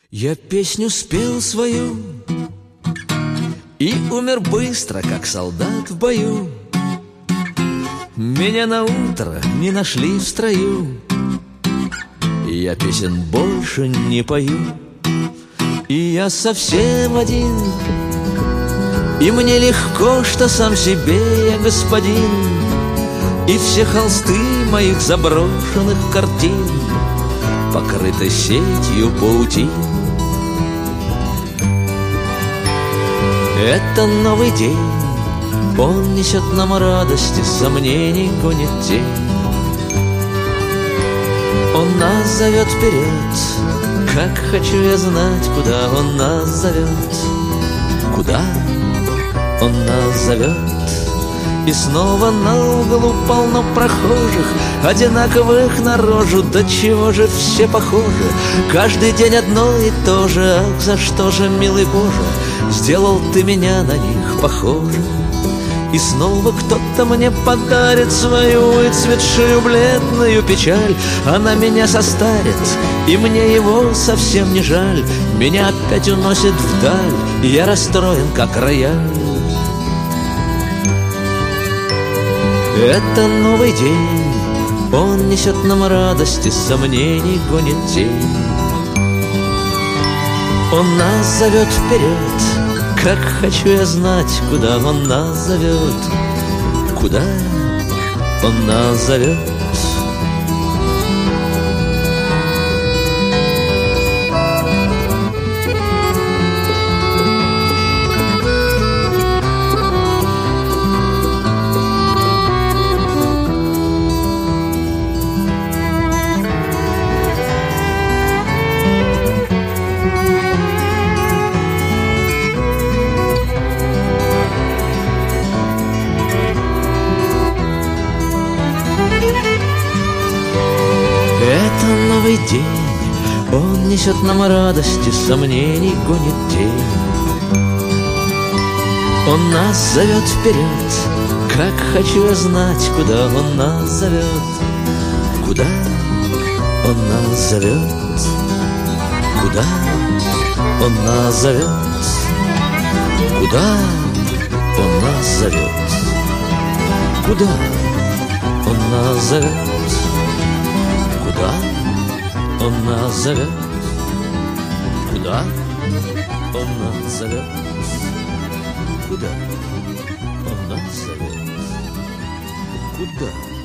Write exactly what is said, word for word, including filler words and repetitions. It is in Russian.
Я песню спел свою и умер быстро, как солдат в бою. Меня на утро не нашли в строю. Я песен больше не пою. И я совсем один, и мне легко, что сам себе я господин. И все холсты моих заброшенных картин покрыты сетью паутин. Это новый день, он несет нам радости, сомнений гонит тень. Он нас зовет вперед, как хочу я знать, куда он нас зовет. Куда он нас зовет? И снова на углу полно прохожих, одинаковых на рожу. Да чего же все похожи? Каждый день одно и то же. Ах, за что же, милый Боже, сделал ты меня на них похожим? И снова кто-то мне подарит свою выцветшую бледную печаль. Она меня состарит, и мне его совсем не жаль. Меня опять уносит вдаль, и я расстроен, как рояль. Это новый день, он несет нам радости, сомнений гонит тень. Он нас зовет вперед, как хочу я знать, куда он нас зовет. Куда он нас зовет? Это новый день, он несет нам радости, сомнений гонит тень. Он нас зовет вперед, как хочу я знать, куда он нас зовет. Куда он нас зовет? Куда он нас зовет? Куда он нас зовет? Куда он нас зовет? Куда он нас зовет? Куда он нас зовет? Куда он нас зовет? Куда?